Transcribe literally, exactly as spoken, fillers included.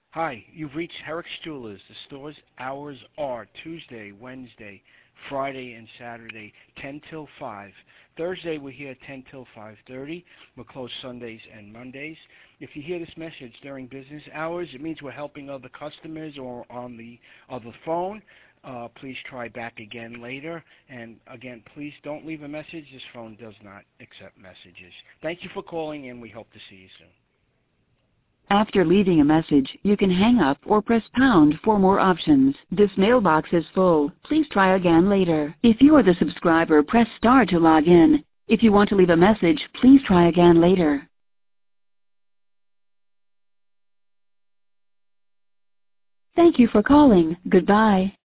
Hi, you've reached Herrick's Jewelers. The store's hours are Tuesday, Wednesday, Friday, and Saturday, ten till five. Thursday, we're here ten till five thirty. We're closed Sundays and Mondays. If you hear this message during business hours, it means we're helping other customers or on the other phone. Uh, please try back again later. And again, please don't leave a message. This phone does not accept messages. Thank you for calling, and we hope to see you soon. After leaving a message, you can hang up or press pound for more options. This mailbox is full. Please try again later. If you are the subscriber, press star to log in. If you want to leave a message, please try again later. Thank you for calling. Goodbye.